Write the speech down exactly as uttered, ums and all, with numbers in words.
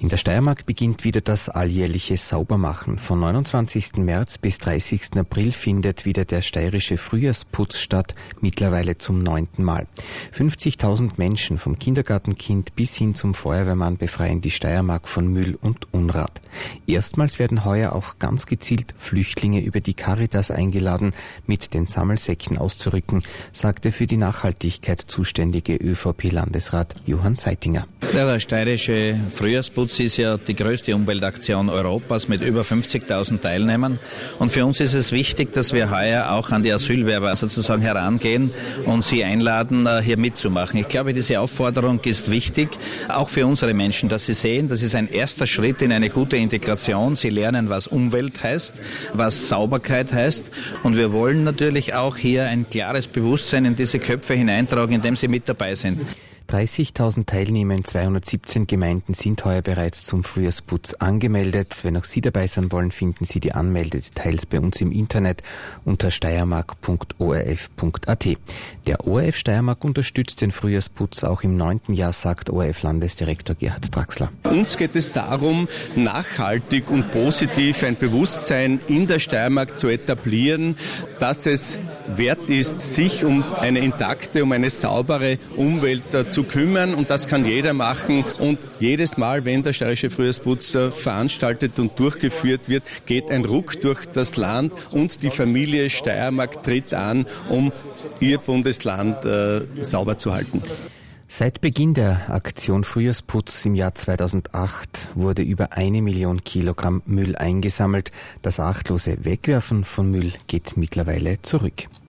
In der Steiermark beginnt wieder das alljährliche Saubermachen. Von neunundzwanzigsten März bis dreißigsten April findet wieder der steirische Frühjahrsputz statt, mittlerweile zum neunten Mal. fünfzigtausend Menschen, vom Kindergartenkind bis hin zum Feuerwehrmann, befreien die Steiermark von Müll und Unrat. Erstmals werden heuer auch ganz gezielt Flüchtlinge über die Caritas eingeladen, mit den Sammelsäcken auszurücken, sagte für die Nachhaltigkeit zuständige ÖVP-Landesrat Johann Seitinger. Ja, der steirische Frühjahrsputz ist ja die größte Umweltaktion Europas mit über fünfzigtausend Teilnehmern. Und für uns ist es wichtig, dass wir heuer auch an die Asylwerber sozusagen herangehen und sie einladen, hier mitzumachen. Ich glaube, diese Aufforderung ist wichtig, auch für unsere Menschen, dass sie sehen, das ist ein erster Schritt in eine gute Integration. Sie lernen, was Umwelt heißt, was Sauberkeit heißt. Und wir wollen natürlich auch hier ein klares Bewusstsein in diese Köpfe hineintragen, indem sie mit dabei sind. dreißigtausend Teilnehmer in zweihundertsiebzehn Gemeinden sind heuer bereits zum Frühjahrsputz angemeldet. Wenn auch Sie dabei sein wollen, finden Sie die Anmeldedetails bei uns im Internet unter steiermark punkt o r f punkt a t. Der O R F Steiermark unterstützt den Frühjahrsputz auch im neunten Jahr, sagt O R F-Landesdirektor Gerhard Draxler. Uns geht es darum, nachhaltig und positiv ein Bewusstsein in der Steiermark zu etablieren, dass es wert ist, sich um eine intakte, um eine saubere Umwelt zu kümmern, und das kann jeder machen. Und jedes Mal, wenn der steirische Frühjahrsputz veranstaltet und durchgeführt wird, geht ein Ruck durch das Land und die Familie Steiermark tritt an, um ihr Bundesland äh, sauber zu halten. Seit Beginn der Aktion Frühjahrsputz im Jahr zweitausendacht wurde über eine Million Kilogramm Müll eingesammelt. Das achtlose Wegwerfen von Müll geht mittlerweile zurück.